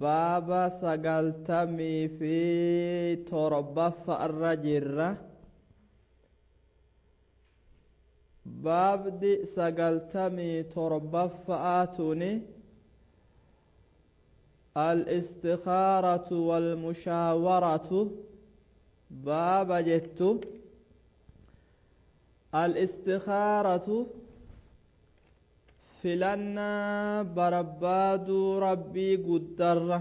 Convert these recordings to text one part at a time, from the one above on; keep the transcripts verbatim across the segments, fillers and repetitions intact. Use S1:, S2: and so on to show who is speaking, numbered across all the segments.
S1: baaba sagaltamii fi torbaffa irra jirra. baabdi sagaltamii torbaffa'a tuni al-istikhaaratu wal-mushaawaratu baaba jettu. al-istikhaaratu filannaa barbaaduu rabbii guddarra.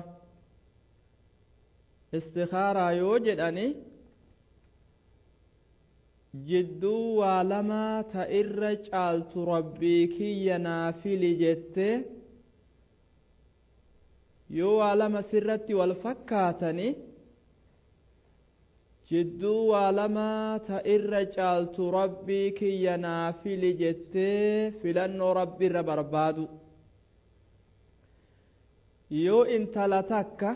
S1: istikaaraa yoo jedhani jidduu waa lamaa ta irra caaltu rabbii kiyya naa fili jettee yoo waa lama sirratti wal fakkaatani jidduu waa lamaa ta irra caaltu rabbii kiyya naa fili jettee filannoo rabbi irra barbaadu. yoo intala takka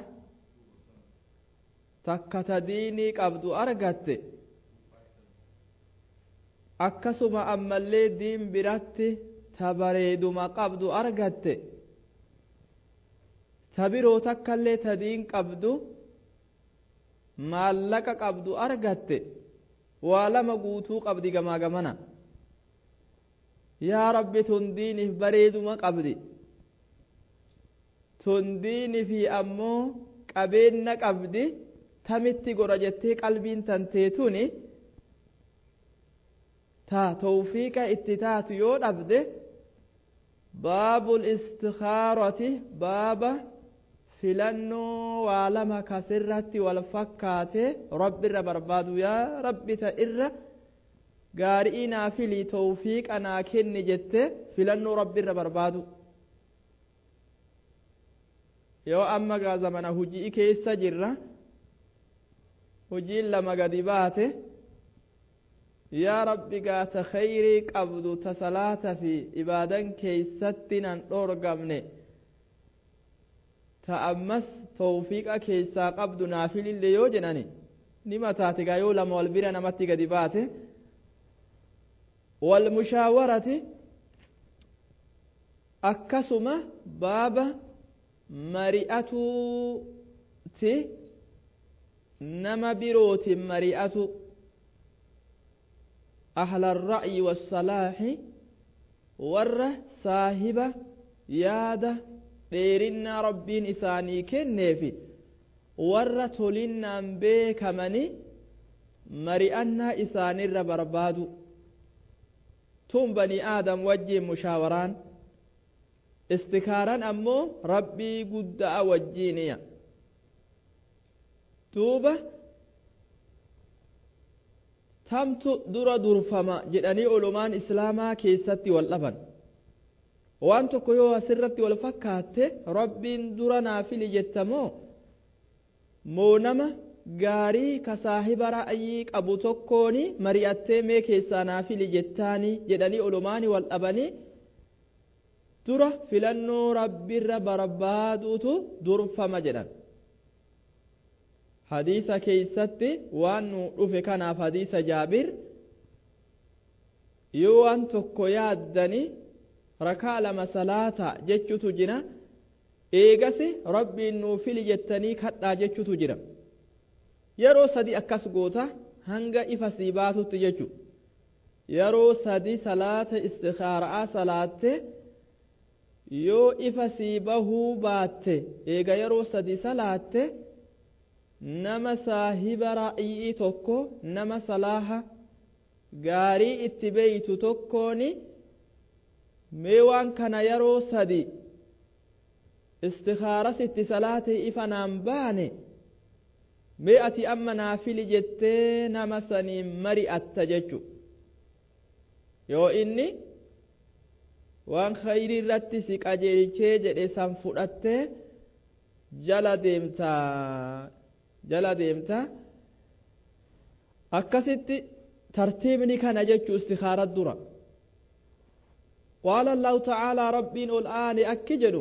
S1: takka ta diinii qabdu argatte akkasuma ammallee diin biratti ta bareeduma qabdu argatte ta biroo takkallee ta diin qabdu maallaqa qabdu argatte waa lama guutuu qabdi gamaa gamana. yaa rabbi tun diiniif bareeduma qabdi tun diinifi ammoo qabeenna qabdi tamitti godha jettee qalbiin tanteetuni taa tawfiiqa itti taatu yoo dhabde baabul istikhaarati baaba filannoo waa lama kasirratti wal fakkaate rabbi irra barbaadu. yaa rabbi ta irra gaarii naa filii tawfiiqa naa kenni jette filannoo rabbi irra barbaadu. yoo amma gaa zamana hujii keessa jirra hujiin lama gadi baate yaa rabbi gaa ta khayrii qabdu ta salaata fi ibaadan keeysatti nan dhoorgamne ta ammas tawfiiqa keessaa qabdu naa filillee yoo jedhani nima taate gaa yoo lama wal bira namatti gadi baate. wal mushaawarati akkasuma baaba mari'atuuti nama birootin mari'atu ahla arra'yi wassalaahi warra saahiba yaada dheerinnaa rabbiin isaanii kenneefi warra tolinnaan beekamani mari'annaa isaanirra barbaadu. tun bani aadam wajjiin mushaawaraan istikaaran ammoo rabbii guddaa wajjiiniya. duuba tamtu dura durfama jedhanii ulumaan islaamaa keessatti wal dhaban. waan tokko yoo asirratti wal fakkaatte rabbiin dura naa fili jettamoo moo nama gaarii ka saahiba ra'ayii qabu tokkooni mari'attee mee keessaa naa fili jettaani jedhanii ulumaani wal dhabanii dura filannoo rabbiirra barbaaduutu durfama jedhan. hadiisa keeysatti waan nu dhufe kanaaf hadiisa jaabir yoo waan tokko yaaddani rakaa lama salaata jechutu jira eegasi rabbiin nuu fili jettanii kadhaa jechutu jira. yeroo sadi akkas goota hanga ifa sii baatutti jechu. yeroo sadi salaata istikhaara'a salaatte yoo ifa sii bahuu baatte eega yeroo sadi salaatte nama saahiba ra'yii tokko nama salaaha gaarii itti beeytu tokkooni mee waan kana yeroo sadi istikhaaras itti salaate ifa naan baane mee ati amma naa fili jettee nama saniin mari'atta jechu. yoo inni waan khayrii irratti si qajeelchee jedhe san fudhattee jala deemtaa jala deemta akkasitti tartiibni kana jechu istikhaara dura. qaala allahu ta'aalaa rabbiin ol aane akki jedhu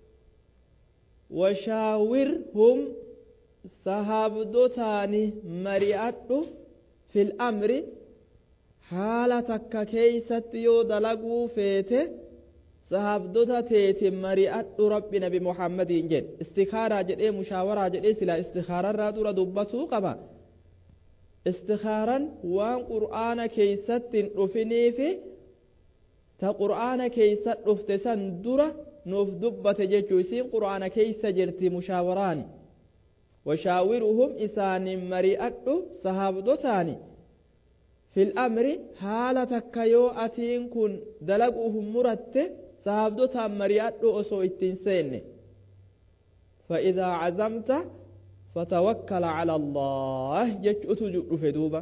S1: washaawirhum sahaabdotaani mari'adhu fil amri haala takka keeysatti yoo dalaguu feete sahabdota teetin mari'adhu rabbi nabi muhammadiin jedhe istikaaraa jedhee mushaawaraa jedhee silaa istikaararraa dura dubbatuu qaba istikaaran waan qur'aana keeysatti hin dhufiniifi ta qur'aana keeysa dhufte san dura nuuf dubbate jechuu isiin qur'aana keeysa jirti mushaawaraani washaawiruhum isaanin mari'adhu sahabdotaani fil amri haala takka yoo atiin kun dalaguuhum muratte sahabdotaan mari'adhu osoo ittiin seenne فإذا عزمت فتوكل على الله جچؤت جدفه دوبا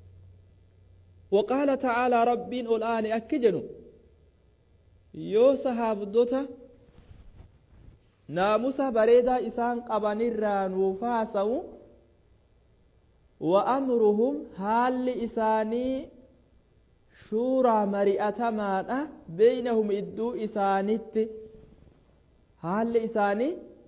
S1: وقال تعالى رب الآن أكجنوا يو صحابدوتا ناموسا بريدا إسان قبنران وفاسو وأمرهم حال إساني شورى مرئة مانا بينهم إدو إسانيت حال إساني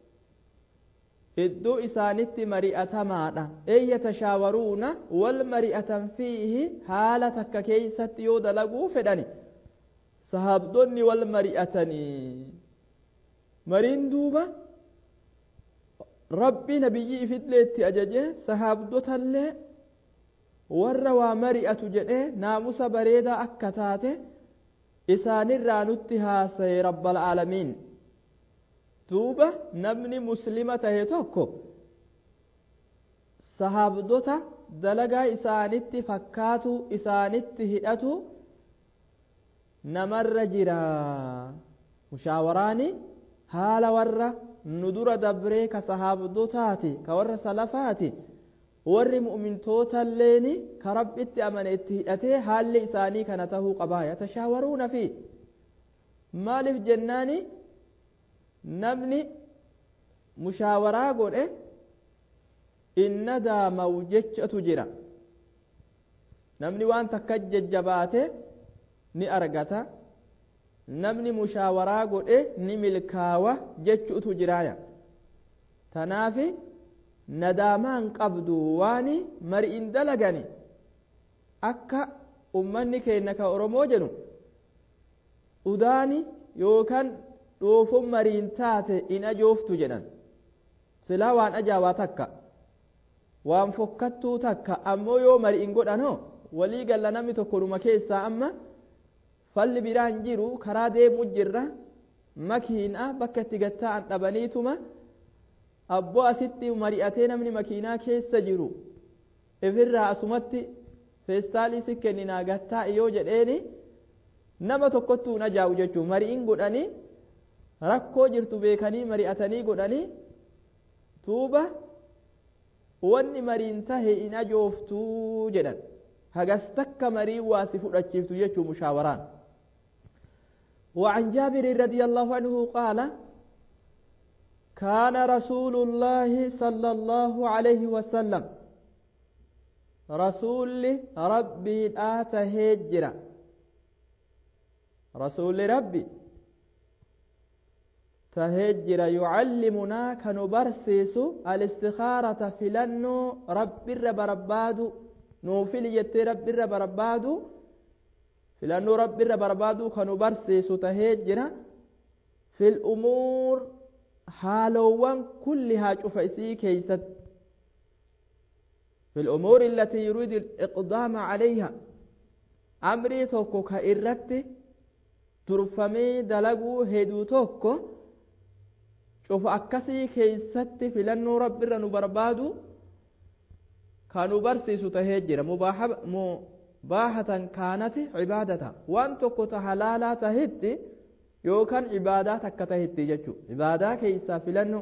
S1: إدو إسانيت مرئة مانا أي يتشاورون والمرئة فيه حالة كيست يودلقوا فدني sahabdonni wal mari'atanii mariin duuba rabbi nabiyyi ifilleetti ajaje sahabdotallee warra waa mari'atu jedhe naamusa bareedaa akka taate isaanirraa nutti haasaye rabbal aalamiin duuba namni muslima tahe tokko sahabdota dalagaa isaanitti fakkaatu isaanitti hidhatu namarra jira mushaawaraani haala warra nu dura dabree ka sahaabdotaati ka warra salafaati warri mu'mintootalleeni ka rabbitti amane itti hidhatee haalli isaanii kana tahuu qabaa yatashaawaruuna fi maaliif jennaani namni mushaawaraa godhe inna daamaw jechatu jira namni waan takka jajjabaate ni argata namni mushaawaraa godhe ni milkaawa jechuutu jiraaya tanaafi nadaamaan qabdu waani mari'in dalagani akka ummanni keenya ka oromoo jedhu udaani yookaan dhoofon mariin taate in ajooftu jedhan silaa waan ajaa'aa takka waan fokkattuu takka ammoo yoo mari'in godhanoo walii galla namni tokko dhuma keessaa amma falli biraan jiru karaa deemu jirra makiinaa bakka itti gatta'an dhabaniituma abboo asitti mari'atee namni makiinaa keessa jiru ifirraa asumatti feestaalii si kenninaa gattaa yoo jedheeni nama tokkottuu na jaa'u jechuun mari'in godhanii rakkoo jirtu beekanii mari'atanii godhanii tuuba wanni mariin tahe in ajooftuu jedhan hagas takka marii waa si fudhachiiftu jechuu mushaawaraan وعن جابر رضي الله عنه قال كان رسول الله صلى الله عليه وسلم رسول ربي آت هجرة رسول ربي تهجر يعلمنا كنبرسيس الاستخارة فلنو رب الرب ربادو نوفل يتي رب الرب ربادو فلنو رب الرب ربادو كنبرسيس تهجر في الأمور حالوان كلها شفيسي كيست في الأمور التي يريد الإقدام عليها أمري توكو كإرت ترفمي دلقو هدو توكو شوف أكسي كيست فلنو رب الرب بربادو كانوا برسيسو تهجر مباحة كانت عبادة وان توكو تحلالا تهدي يوكان عبادة تكتهدي جتشو عبادة كيسا فلنو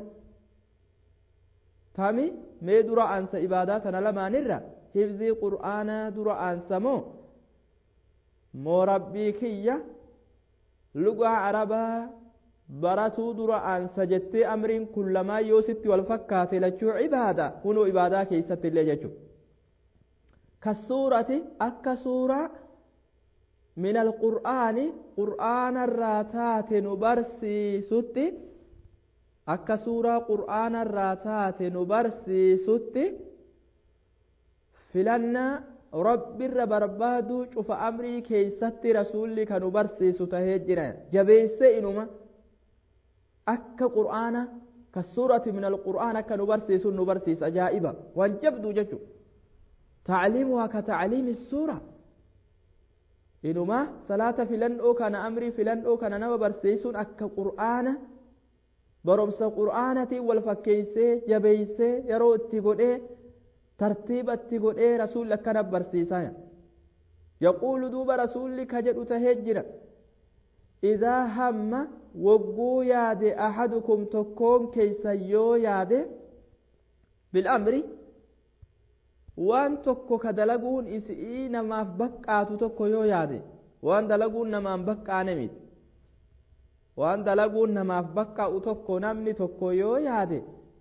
S1: تامي مي درا أنسى عباداتنا لما نرى حفظي قرآن درا أنسى مو مو ربي كيّة لغة عربة براتو درا أنسى جتي أمرين كلما يوسط والفكات لجو عبادة هنو عبادة كيسة اللي جتشو كالسورة أكا سورة من القرآن قرآن الراتات نبرسي ستي akka suuraa qur'aana irraa taate nu barsiisutti filannaa رب الربربادو شوف أمري كي ست رسولي كانوا برسي ستهجنا جبيس إنما أكا قرآن كالسورة من القرآن كانوا برسي سن برسي أجائبا وانجبدوا ججو تعليمها كتعليم السورة إنما صلاة فلن أو كان أمري فلن أو كان نما برسي سن أكا قرآن برمس قرآنتي والفكيسي جبيسي يرو اتقودي ترتيب اتقودي رسول لك نبر سيسايا يقول دوب رسول لك جدو تهجر إذا هم وقو يادي أحدكم تكون كيسيو يادي بالأمر وان تكو كدلقون إسئي نما بقاتو تكو يو يادي وان دلقون نما بقا نميت waan dalaguun namaaf baqqa'u tokko namni tokko yoo yaade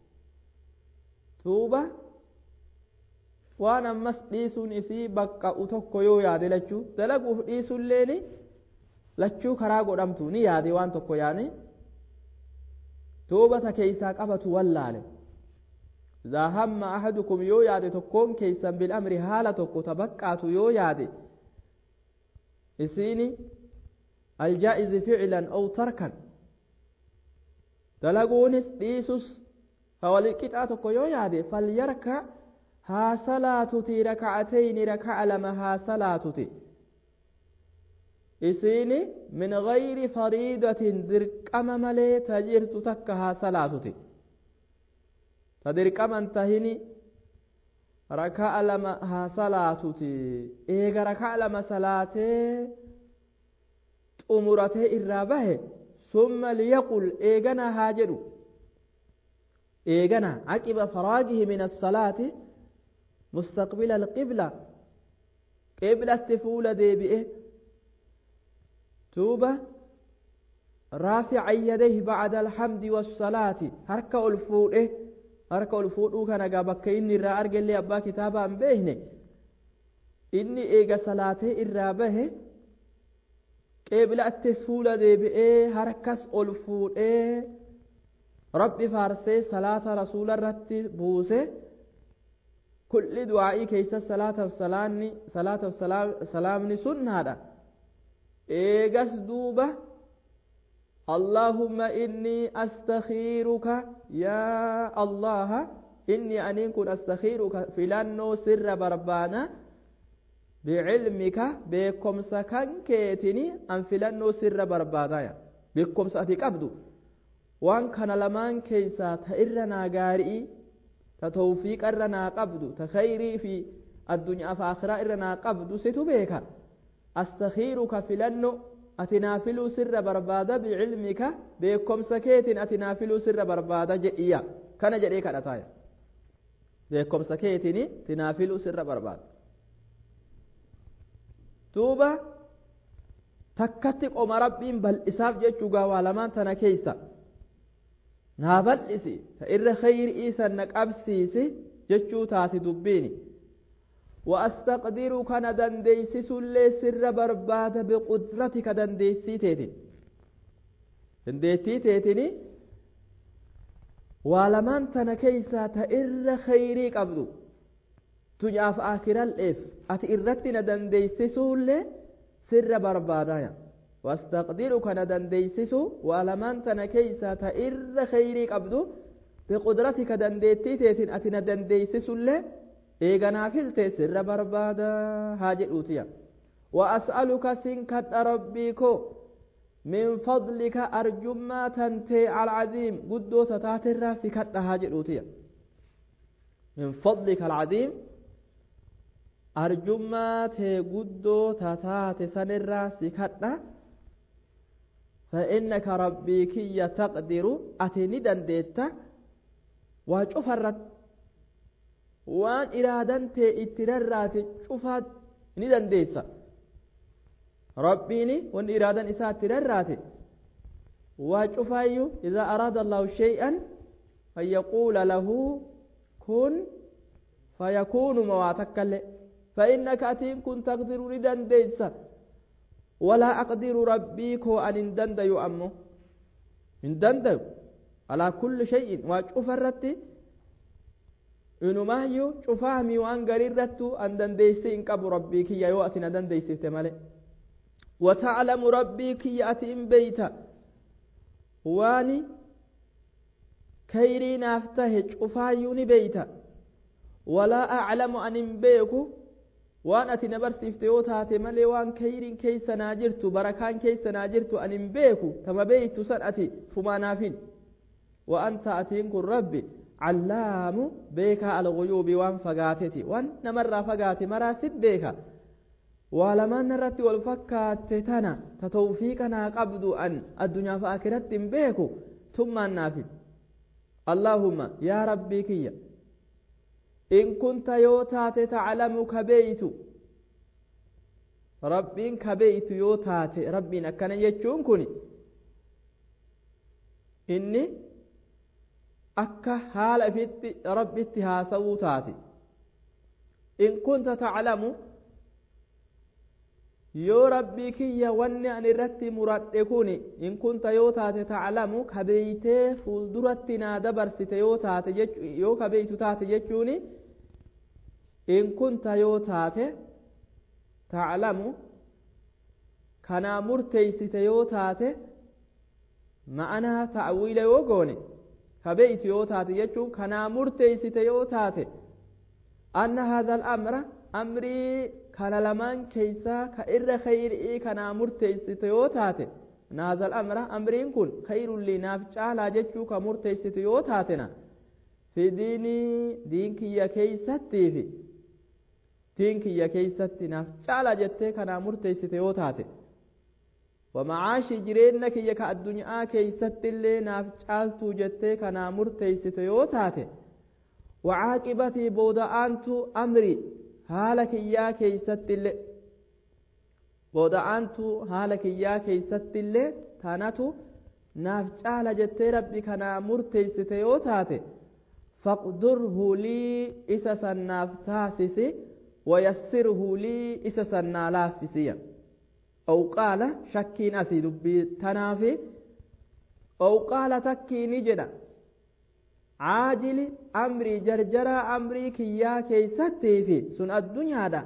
S1: tuuba waan ammas dhiisuun isii baqqa'u tokko yoo yaade lachuu dalaguuf dhiisulleen lachuu karaa godhamtu ni yaade waan tokko yaane tuuba ta keeysaa qabatu wallaale إذا هم أحدكم يو يادي تكون كيسا بالأمر حالة تكو تبقعت يو يادي إسيني الجائز فعلا أو تركا تلقونس ديسوس فولكتاتك يو يادي فليركع ها صلاتتي ركعتين ركع لما ها صلاتتي إسيني من غير فريدة درقم ملي تجرت تكها صلاتتي تدرقم انتهني ركع لما ها صلاتتي إيغا ركع لما صلاتي أمرته إرابه ثم ليقل إيغنا هاجر إيغنا عقب فراغه من الصلاة مستقبل القبلة قبلة تفول دي بإيه توبة رافع يديه بعد الحمد والصلاة هركا الفوء إيه هركا الفوء كان قابك إني را أرجل لي أبا كتابا بيهني إني إيغا صلاة إرابه قبل التسفول دي بئي هركس ألفوئي ربي فارسي صلاة رسول الرت بوسي كل دعائي كيس صلاة وسلامني صلاة وسلامني سنة إيقس دوبة اللهم إني أستخيرك يا الله إني أن كن أستخيرك فلانو سر بربانا بعلمك بكم سكن كيتني أن فلانو سر بربادايا بكم سأتيك أبدو وان كان لمان كيسا تئرنا غارئي تتوفيق إرنا قبدو تخيري في الدنيا فآخرة إرنا قبدو ستبيك أستخيرك فلانو أتنافلو سر بربادا بعلمك بكم سكيتن أتنافلو سر بربادا جئيا كان جئيك الأتايا بكم سكيتني تنافلو سر بربادا توبة تكتك أم ربين بل إساف جيتشو قاوالمان تنكيسا نابل إسي فإر خير إيسا نك أبسيسي جيتشو تاتي دبيني وأستقدرك ندنديسي سلي سر برباد بقدرتك دنديسي تيتين دنديسي تيتيني والمان تنكيسا تإر خيري قبدو تجاف آخر الإف أتئرت ندنديسسو اللي سر بربادايا واستقدرك ندنديسسو ولمن تنكيسا تئر خيري قبدو بقدرتك دنديتي تيتين أتي ندنديسسو اللي إيغنا فلتي سر بربادا هاجئ أوتيا وأسألك سنكت ربيكو من فضلك أرجما تنتي على العظيم قدو تتاتي الراس كت هاجئ أوتيا من فضلك العظيم arjummaa tee guddoo tataate sanirraa si kadha فإنك ربي كي تقدر أتني دنديتا وشوفرت وان إرادان تي اترارات شوفات ندنديتا ربيني وان إرادان إسا اترارات وشوفايو إذا أراد الله شيئا فيقول له كن فيكون مواتك اللي فإنك أتين كن تقدر ردن ديسا ولا أقدر ربيك أن اندندي أمه اندندي على كل شيء وأشوف الرتي inumaayyu cufaami waan garirrattu an dandeeyse hin qabu rabbii kiyya yoo ati na dandeeysifte male wata'lamu rabbii kiyya ati in beeyta waani kayrii naaf tahe cufaayyuu ni beeyta walaa a'lamu an hin beeku waan ati na barsiifte yoo taate malee waan kayriin keeysa naa jirtu barakaan keeysa naa jirtu an hin beeku tama beeytu san ati fumaanaafin wa anta atiin kun rabbi allaamu beekaa alguyuubi waan fagaateti waan namarraa fagaate maraasib beeka waa lamaan irratti wal fakkaatte tana ta tawfiiqa naa qabdu an addunyaaf aakiratti hin beeku tummaan naafin allaahumma yaa rabbii kiyya in kunta yoo taate taclamu ka beeytu rabbiin ka beeytu yoo taate rabbiin akkana jechuun kun inni akka haala ifitti rabbitti haasawuu taate in kunta taclamu yoo rabbii kiyya wanni an irratti muradhe kun in kunta yoo taate taclamu ka beeytee fuulduratti naa dabarsite yoo taate yoo ka beeytu taate jechuuni in kunta yoo taate taclamu kanaa murteeysite yoo taate ma'anaa ta'wiila yoo goone ka beeytu yoo taate jechuun kanaa murteeysite yoo taate anna hadha al-amra amrii kana lamaan keeysaa ka irra khayrii kanaa murteeysite yoo taate hadha al-amra amriin kun khayrun lii naaf caalaa jechuu ka murteeysite yoo taatena fi diinii diin kiyya keeysattiifi diin kiyya keeysatti naaf caalaa jettee kanaa murteeysite yoo taate ومعاشي جرينا كي يكا الدنيا كي ستلي ناف چالتو جتة كنا مرتيست يوتاتي وعاقبتي بودا أنتو أمري هالك يا كي ستلي بودا أنتو هالك يا كي ستلي تاناتو ناف چال جتة ربي كنا مرتيست يوتاتي فاقدره لي إسسا ناف تاسسي ويسره لي إسسا نالافسيا أو قال شكين أسي دبي تنافي أو قال تكيني جدا عاجل أمري جرجرا أمري كيا كي ستي في سن الدنيا دا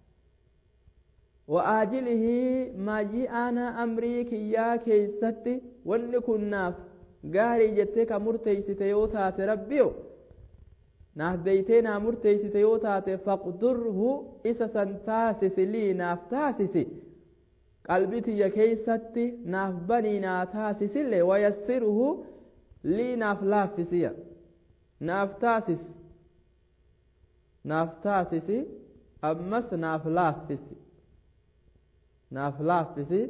S1: وآجله ما جي أنا أمري كيا كي ستي ونكن ناف قاري جتك مرتي ستيوتا تربيو ناف بيتنا مرتي ستيوتا فاقدره إسا سنتاسس لي ناف تاسسي قلبي تيا كيستي ناف بني ناتاسس اللي ويسره لي ناف لافسيا ناف تاسس ناف تاسس أمس ناف لافسي ناف لافسي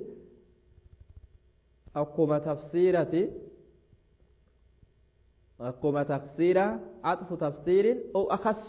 S1: أقوم تفسيرتي أقوم تفسيرا عطف تفسير أو أخص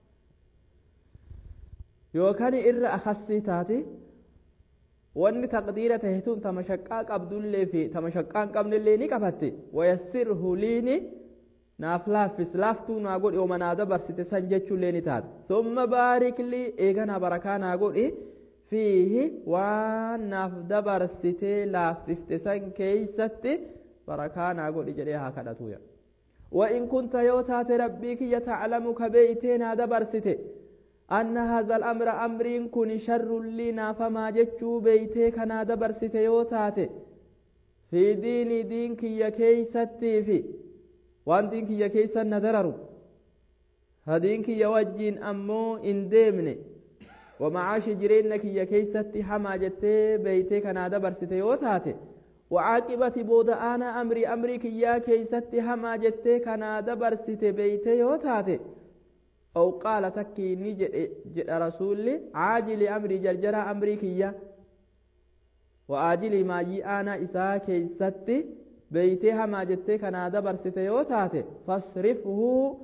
S1: يوكان إر أخصي تاتي وأن تقدير تهتون تمشقاق عبد الله في تمشقاق قبل اللي نكفت ويسره ليني نافلا في سلافتو ناقول يوم نادبر ستسنجتشو ليني تات ثم بارك لي إيغانا بركا ناقول إيه فيه وان ناف دبر ستي لافتسن كيستي بركا ناقول إجريها كدتويا وإن كنت يوتات ربيك يتعلمك بيتنا دبر ستي أن هذا الأمر أمرين كن شر لنا فما جتشو بيتي كنا دبر ستيوتاتي في دين دينك يا كيستي في وان دينك يا كيسا ندرر هدينك يا وجين أمو إن ديمني ومعاش جرينك يا كيستي حما جتي بيتي كنا دبر ستيوتاتي وعاقبة بود أنا أمري أمريك يا كيستي حما جتي كنا دبر ستي بيتي يوتاتي أو قال تكي نجد رسولي عاجل أمري جرجر أمري كيا وآجل ما جي أنا إساء كيستي بيتها ما جدتي كان دبر ستيوتاتي فاصرفه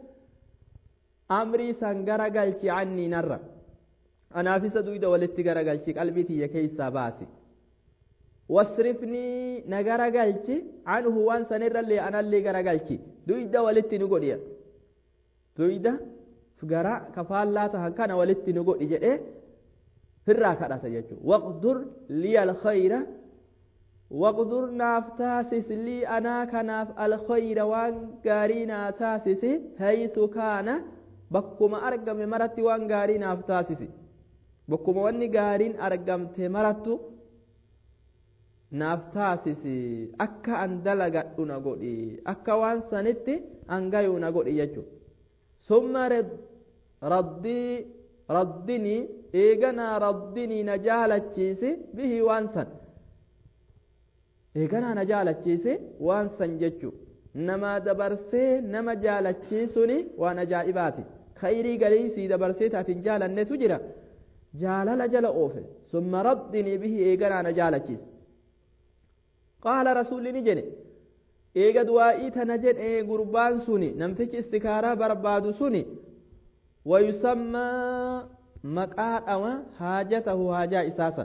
S1: أمري سنجر قلتي عني نرى أنا في سدويد ولتجر قلتي قلبي تي كيسا باسي واصرفني نجر قلتي عنه وان سنر اللي أنا اللي جر قلتي دويد ولتي نقوليا دويد gara kafaalaa tahan kana walitti nu godhi jedhe firraa kadhata jechuudha waqdur lii alkhayra waqdur naaf taasis lii anaa kanaaf alkhayra waan gaarii naa taasisi haysu kaana bakkuma argame maratti waan gaarii naaf taasisi bakkuma wanni gaariin argamte marattu naaf taasisi akka an dalagadhu na godhi akka waan sanitti an gayu na godhi jechuudha summa raddii raddini eeganaa raddini na jaalachiisi bihi waan san eeganaa na jaalachiisi waan san jechuudha nama dabarsee nama jaalachiisuni waan ajaa'ibaati khayrii galiisii dabarsee taatiin jaalannetu jira jaalala jala oofe summa raddini bihi eeganaa na jaalachiisi qaala rasuulli ni jedhe eega du'aa'ii tana jedhe gurbaan suni namtichi istikaaraa barbaadu suni wayusammaa maqaadhawa haajatahu haajaa isaasan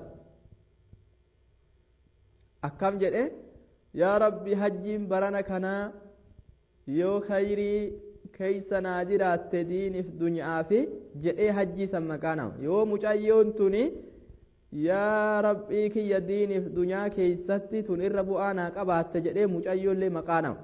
S1: akkam jedhe yaa rabbi hajjiin barana kanaa yoo khayrii keeysa naa jiraatte diiniif dunyaafi jedhee hajjii san maqaanama yoo mucayyoon tuni yaa rabbii kiyya diiniif dunyaa keeysatti tun irra bu'aa naa qabaatte jedhee mucayyoollee maqaanama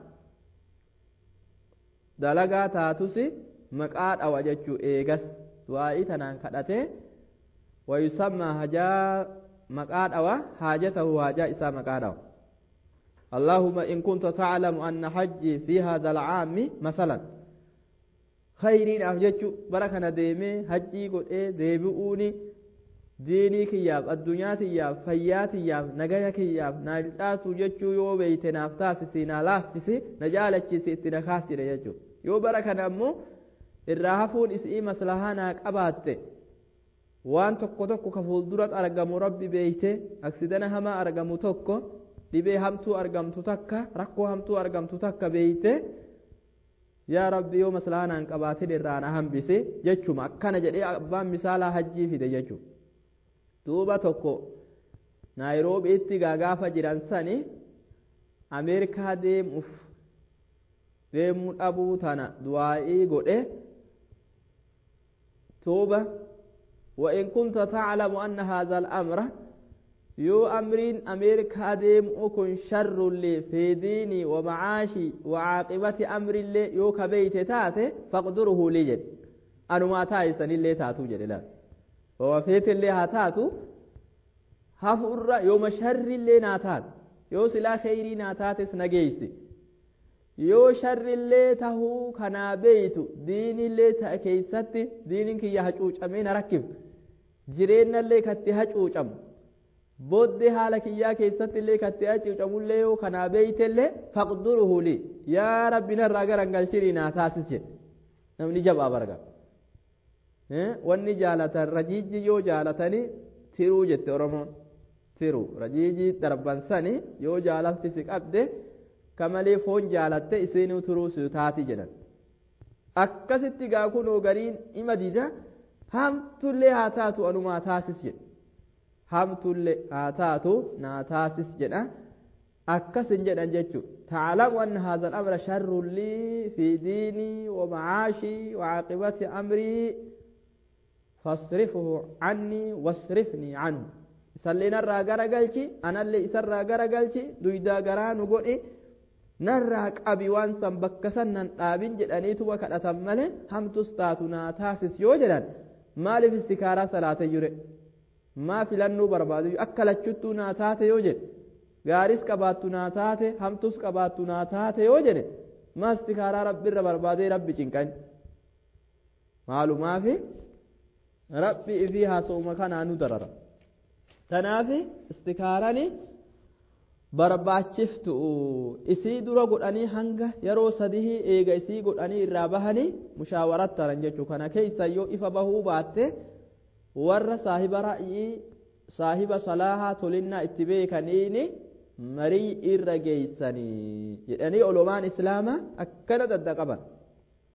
S1: dalagaa taatusi maqaa dhawa jechuu eegas du'aa'ii tanaan kadhate wayusammaa hajaa maqaa dhawa haajatahu haajaa isaa maqaa dhawa اللهم إن كنت تعلم أن حجي في هذا العام مثلا خيرين أفجتش بركنا ديمي حجي قد إيه ديبؤوني ديني كياب الدنيا كياب فيات كياب نجايا كياب نالجات وجتشو يو بيت نافتاسي نالافسي نجالتش سيتنا خاسر يجو يو بركنا أمو الرهفون إسئي مسلحاناك أبات وان تقو تقو كفول درات أرقم ربي بيته أكسدنا هما أرقم تقو dhibee hamtuu argamtu takka rakkoo hamtuu argamtu takka beeyte yaa rabbi yoo maslahanaan qabaatin irraa na hambise jechuma akkana jedhee abbaan misaalaa hajjii fide jechu duuba tokko naayiroobiitti gaagaafa jiran sani ameerikaa deemuuf deemuu dhabuu tana du'aa'ii godhe tuuba وإن كنت تعلم أن هذا الأمر يو أمرين أمريكا ديم أكون شر لي في ديني ومعاشي وعاقبة أمر لي يو كبيت تاتي فاقدره لي جد أنا ما تايسن اللي تاتو جد لا ووفيت اللي هاتاتو هفر يوم شر اللي ناتات يو سلا خيري ناتاتس نجيسي يو شر اللي تهو كنا بيتو دين اللي تأكيستي دينك يهجوج أمين ركب جرين اللي كتهجوج أم booddee haala kiyyaa keessatti illee katti acuucamullee yoo kanaa beeytellee faqduruhu li yaa rabbi narraa garangalchirii naa taasis jedhe namni jabaa barga wanni jaalatan rajiijji yoo jaalatanii tiruu jette oromoon tiruu rajiijii darbansani yoo jaalatti si qabde kamalee foon jaalatte isinuu turuu si taati jedhan akkasitti gaa kunoo gariin ima dida hamtullee haa taatu anumaa taasis jedhe hamtullee haa taatu naa taasis jedha akkasin jedhan jechu ta'alamu anna hadha al-amra sharrun lii fi diinii wa ma'aashii wa caaqibati amrii fasrifuhu cannii wasrifnii canhu isallee narraa garagalchi anallee isarraa garagalchi duydaa garaa nu godhi narraa qabi waan san bakka san nan dhaabin jedhaniituma kadhatan malee hamtus taatu naa taasis yoo jedhan maaliif istikaaraa salaate jure maa filannuu barbaadu akka lachuttuu naa taate yoo jedhe gaaris qabaattu naa taate hamtus qabaattu naa taate yoo jedhe maa istikaaraa rabbiirra barbaadee rabbi cinqan maalumaafi rabbi ifii haasa'uma kanaa nu darara tanaafi istikaarani barbaachiftu isii dura godhanii hanga yeroo sadihii eega isii godhanii irraa bahanii mushaawarat taran jechuu kana keessa yoo ifa bahuu baatte warra saahiba ra'yii saahiba salaahaa tolinnaa itti beekaniini marii irra geeysanii jedhanii olomaan islaamaa akkana daddaqaban